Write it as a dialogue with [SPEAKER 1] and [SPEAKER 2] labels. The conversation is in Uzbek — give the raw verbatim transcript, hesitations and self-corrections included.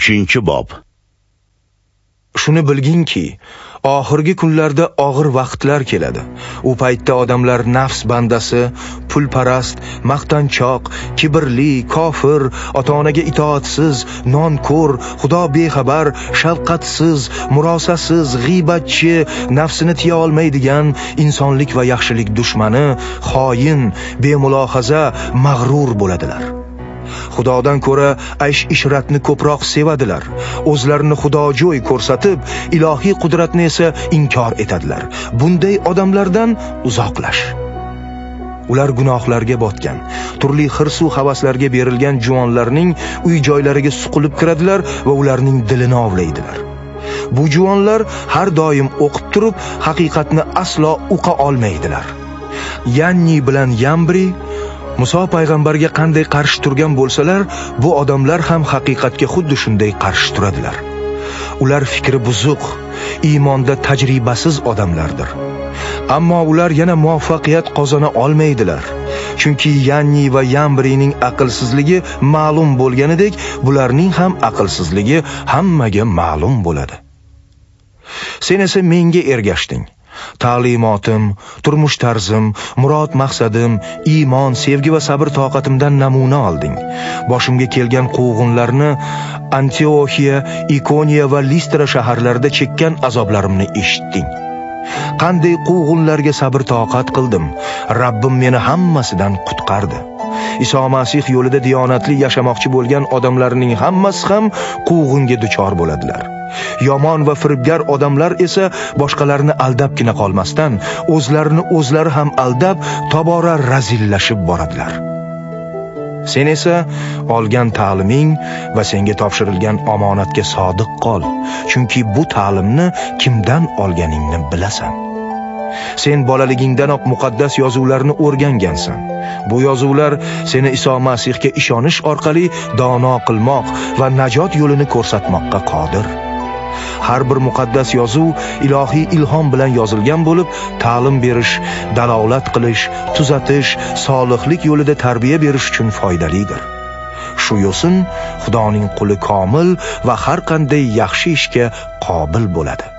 [SPEAKER 1] uchinchi bob.
[SPEAKER 2] Shuni bilginki, oxirgi kunlarda og'ir vaqtlar keladi. U paytda odamlar nafs bandasi, pulparast, maqtanchoq, kibrli, kofir, ota-onaga itoatsiz, nonko'r, xudo bexabar, shafqatsiz, murosasiz, g'iybatchi, nafsini tiya olmaydigan, insonlik va yaxshilik dushmani, xoin, bemulohaza, mag'rur bo'ladilar. Xudodan ko'ra aysh-ishratni ko'proq sevadilar. O'zlarini xudojo'y ko'rsatib, ilohiy qudratni esa inkor etadilar. Bunday odamlardan uzoqlash. Ular gunohlarga botgan, turli hirsu havaslarga berilgan juvonlarning uy-joylariga suqilib kiradilar va ularning dilini ovlaydilar. Bu juvonlar har doim o'qib turib, haqiqatni aslo uqa olmaydilar. Yanni bilan Yambri Muso payg'ambarga qanday qarshi turgan bo'lsalar, bu odamlar ham haqiqatga xuddi shunday qarshi turadilar. Ular fikri buzuq, iymonda tajribasiz odamlardir. Ammo ular yana muvaffaqiyat qozona olmaydilar. Chunki Yanni va Yambrining aqlsizligi ma'lum bo'lganidek, bularning ham aqlsizligi hammaga ma'lum bo'ladi. Sen esa menga ergashding. Ta'limotim, turmush tarzim, murod maqsadim, iymon, sevgi va sabr toqatimdan namuna olding. Boshimga kelgan quvg'inlarni, Antioxiya, Ikoniya va Listra shaharlarida chekkan azoblarimni eshitding. Qanday quvg'inlarga sabr toqat qildim. Rabbim meni hammasidan qutqardi. Iso Masih yo'lida diyonatli yashamoqchi bo'lgan odamlarning hammasi ham quvg'inga duchor bo'ladilar. Yomon va firibgar odamlar esa boshqalarni aldabgina qolmasdan, o'zlarini o'zlari ham aldab, tobora razillashib boradilar. Sen esa olgan ta'liming va senga topshirilgan omonatga sodiq qol, chunki bu ta'limni kimdan olganingni bilasan. Sen bolaligingdanoq muqaddas yozuvlarni o'rgangansan. Bu yozuvlar seni Iso Masihga ishonish orqali dono qilmoq va najot yo'lini ko'rsatmoqqa qodir. Har bir muqaddas yozuv ilohiy ilhom bilan yozilgan bo'lib, ta'lim berish, dalolat qilish, tuzatish, solihlik yo'lida tarbiya berish uchun foydalidir. Shu yo'sin Xudoning quli komil va har qanday yaxshi ishga qobil bo'ladi.